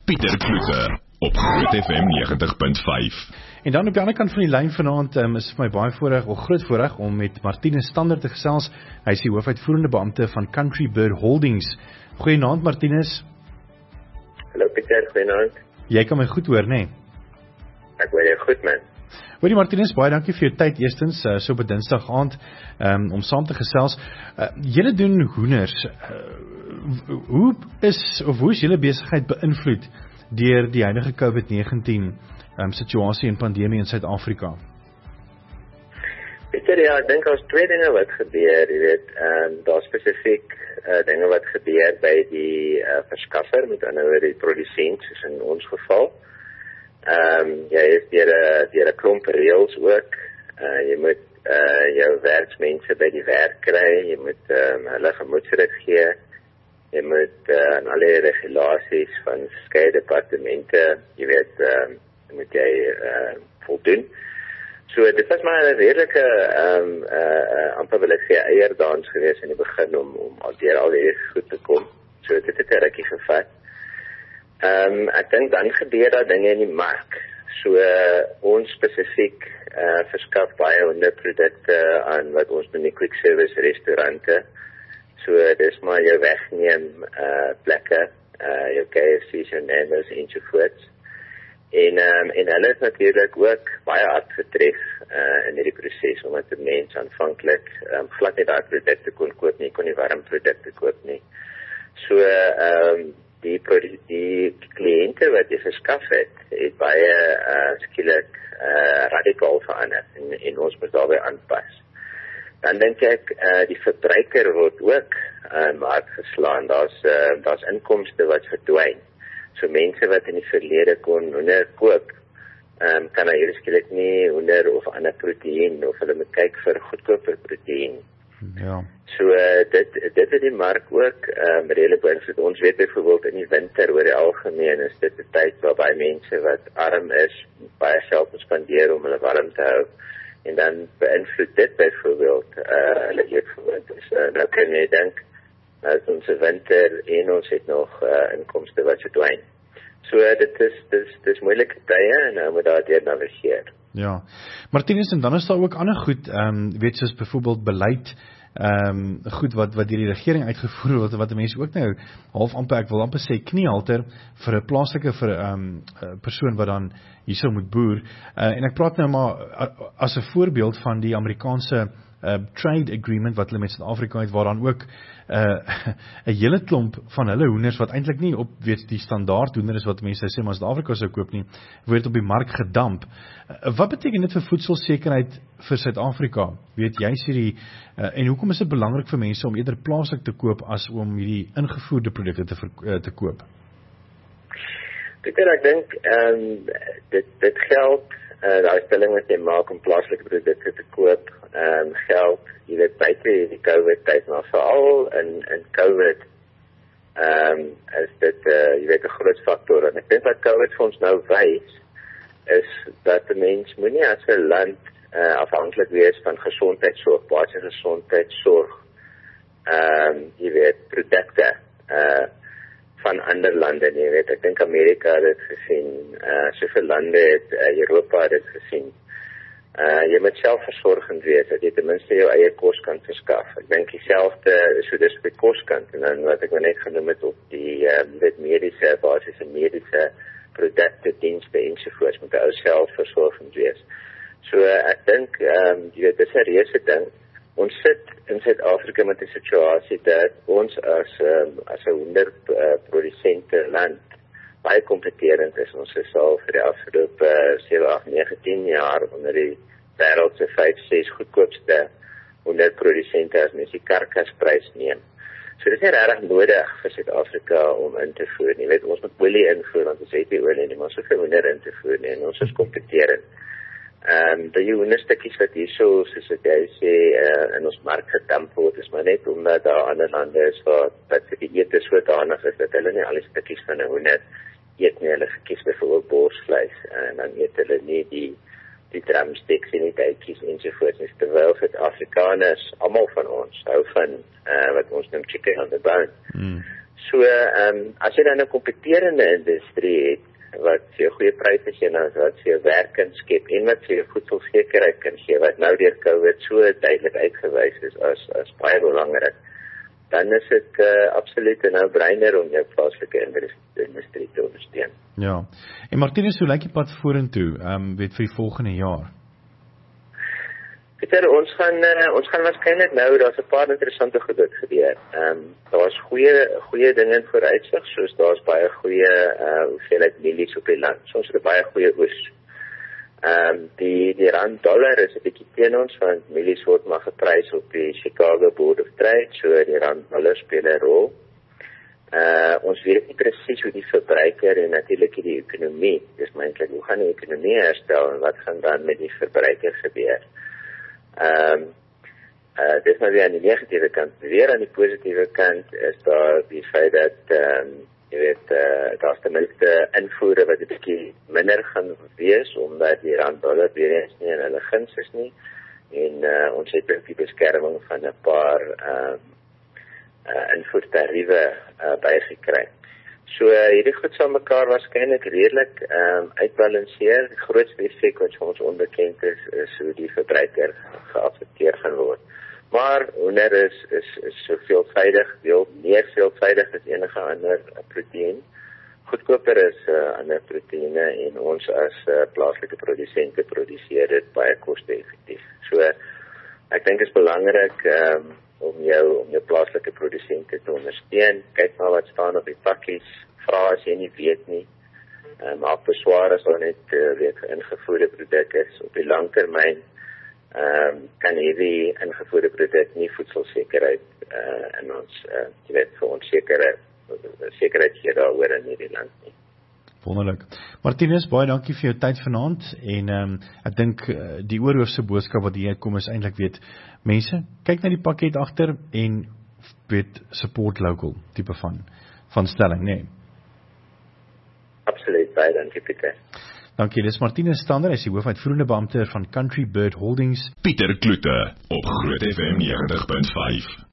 Pieter Kloete op Groot FM 90.5. En dan op die ander kant van die lyn vanaand is vir my baie voorreg, of groot voorreg, om met Martinus Stander te gesels. Hy is die hoofuitvoerende beampte van Country Bird Holdings. Goeienaand Martinus. Hallo Pieter, goeienaand. Jy kan my goed hoor, né? Ek hoor jou goed, man. Hoorie Martinus, baie dankie vir jou tyd eerstens, so op 'n Dinsdag aand, om saam te gesels. Julle doen hoenders. Hoe is julle besigheid beïnvloed deur die huidige COVID-19 situasie en pandemie in Suid-Afrika? Pieter, ja, ek dink daar's twee dinge wat gebeur, jy weet, daar spesifiek dinge wat gebeur by die verskaffer, met ander woorde die produsent, soos in ons geval. Jy is deur 'n klomp reëls ook. Jy moet jou werksmense by die werk kry, jy moet hulle gemoedsrus gee, jy moet aan alle regulasies van verskeie departemente, jy weet, moet jy voldoen. So dit was maar 'n redelike amper wil ek sê eierdans geweest in die begin om deur al die goed te kom. So dit het 'n rukkie gevat. Ek dink dan gebeur daar dinge in die mark. So ons spesifiek verskaf baie honderprodukte aan wat ons noem die quick service restaurante. So dis maar jou wegneem plekke, jou KFC's en Nando's ensovoorts. En hulle is natuurlik ook baie hard getref in hierdie proses, omdat die mens aanvanklik glad nie daai produkte kon koop nie, kon nie warm produkte koop nie. So die kliënte wat jy verskaf het baie skielik radikaal verander en ons moet daarbey aanpas. Dan dink ek die verbruiker word ook hard geslaan. Daar's inkomste wat verdwyn. So mense wat in die verlede kon hoender koop, kan hy skielik nie hoender of ander proteïen, of hulle moet kyk vir goedkoper proteïen. Ja. So dit het die mark ook redelik beïnvloed. Ons weet byvoorbeeld in die winter oor die algemeen is dit 'n tyd waar baie mense wat arm is, baie geld moet spandeer om hulle warm te hou. En dan beïnvloed dit byvoorbeeld hulle eetgewoontes. Nou kan jy dink, as ons winter en ons het nog inkomste wat verdwyn. So dit is moeilike tye en nou moet daar deur navigeer. Ja, Martinus, en dan is daar ook ander goed, weet soos byvoorbeeld beleid, goed wat deur die regering uitgevoer word, wat mense ook nou half amper, ek wil amper sê kniehalter vir 'n plaaslike persoon wat dan hierso moet boer. En ek praat nou maar as 'n voorbeeld van die Amerikaanse trade agreement wat hulle met Suid-Afrika het, waar dan ook 'n hele klomp van hulle hoenders wat eintlik nie op die standaard hoender is wat mense sê maar Suid-Afrika sou koop nie, word op die mark gedamp. Wat beteken dit vir voedselsekerheid vir Suid-Afrika? Weet jy hierdie en hoekom is dit belangrik vir mense om eerder plaaslik te koop as om hierdie ingevoerde produkte te koop? Ek dink dit geld daai stelling wat jy maak om plaaslike produkte te koop, geld, jy weet, buite die COVID-tyd, maar veral in COVID is dit, jy weet, 'n groot faktor. En ek dink wat COVID vir ons nou wys, is dat 'n mens moenie as 'n land afhanklik wees van gesondheidsorg, basiese gesondheidsorg, jy weet, produkte van ander lande, jy weet, ek dink Amerika het dit gesien, soveel lande het Europa het dit gesien. Jy moet selfversorgend wees, dat jy ten minste jou eie kos kan verskaf. Ek dink dieselfde, so dis op die koskant, en dan wat ek net genoem het op die basiese mediese produkte, dienste ensovoorts, moet ou selfversorgend wees. So ek dink, jy weet, dis 'n reuse ding. Ons sit in Suid-Afrika met 'n situasie dat ons as 'n honderprodusente land baie kompeterend is. Ons is al vir die afgelope 7, 8, 9, 10 jaar onder die wêreld se 5, 6 goedkoopste honderprodusente as mens die karkasprys neem. So dit is nie regtig nodig vir Suid-Afrika om in te voer nie. Jy weet, ons moet olie invoer, want ons het nie olie nie, maar ons hoef nie honder in te voer nie, en ons is kompeterend. Die hoenderstukkies wat hierso, soos ek jy sê, in ons mark gedamp word, is maar net omdat daar ander lande is wat vir die eet sodanig is, dat hulle nie al die stukkies van 'n hoender eet nie, hulle verkies byvoorbeeld borsvleis, en dan eet hulle nie die drumsticks en die duikies ensovoorts, terwyl Suid-Afrikaners, almal van ons, hou van wat ons noem chicken on the bone. So, as jy dan 'n kompeterende industrie het, wat vir jou goeie pryse gee, en wat vir jou werk kan skep, en wat vir jou voedselsekerheid kan gee, wat nou deur COVID so duidelik uitgewys is as baie belangrik, dan is dit absoluut 'n no-brainer om jou plaaslike industrie te ondersteun. Ja. En Martinus, hoe lyk die pad vorentoe, vir die volgende jaar? Pieter, ons gaan waarskynlik nou, daar's 'n paar interessante goed wat gebeur. Daar's goeie dinge in vooruitsig, soos daar's baie goeie hoeveelheid mielies op die land. So ons het 'n baie goeie oes. Die rand dollar is 'n bietjie teen ons, want mielies word maar geprys op die Chicago Board of Trade, so die rand dollar speel 'n rol. Ons weet nie presies hoe die verbruiker en natuurlik die ekonomie, dis eintlik hoe gaan die ekonomie herstel en wat gaan dan met die verbruiker gebeur. Dis nou weer aan die negatiewe kant. Weer aan die positiewe kant is daar die feit dat daar's ten minste invoere wat 'n bietjie minder gaan wees, omdat die rand dollar weer eens nie in hulle guns is nie, en ons het ook die beskerming van 'n paar invoertariewe bygekry. So hierdie goed sal mekaar waarskynlik redelik uitbalanseer. Die grootste effek wat vir ons onbekend is hoe die verbruiker geaffekteer gaan word. Maar hoender is so veelvoudig, meer veelvoudig as enige ander proteïen. Goedkoper is ander proteïene, en ons as plaaslike produsente produseer dit baie koste-effektief. So ek dink dit is belangrik om jou plaaslike produsente te ondersteun. Kyk maar wat staan op die pakkies, vra as jy nie weet nie. Maak beswaar as daar net ingevoerde produk is. Op die langtermyn kan hierdie ingevoerde produk nie voedselsekerheid in ons vir ons sekerheid gee daaroor in hierdie land nie. Wonderlik. Martinus, baie dankie vir jou tyd vanaand, en ek dink die oorhoofse boodskap wat hier kom is eintlik mense, kyk na die pakket agter en support local tipe van stelling, nee. Absoluut, baie dankie Pieter. Dankie, dis Martinus Stander, hy is die hoofuitvoerende beampte van Country Bird Holdings. Pieter Kloete op Groot FM 90.5.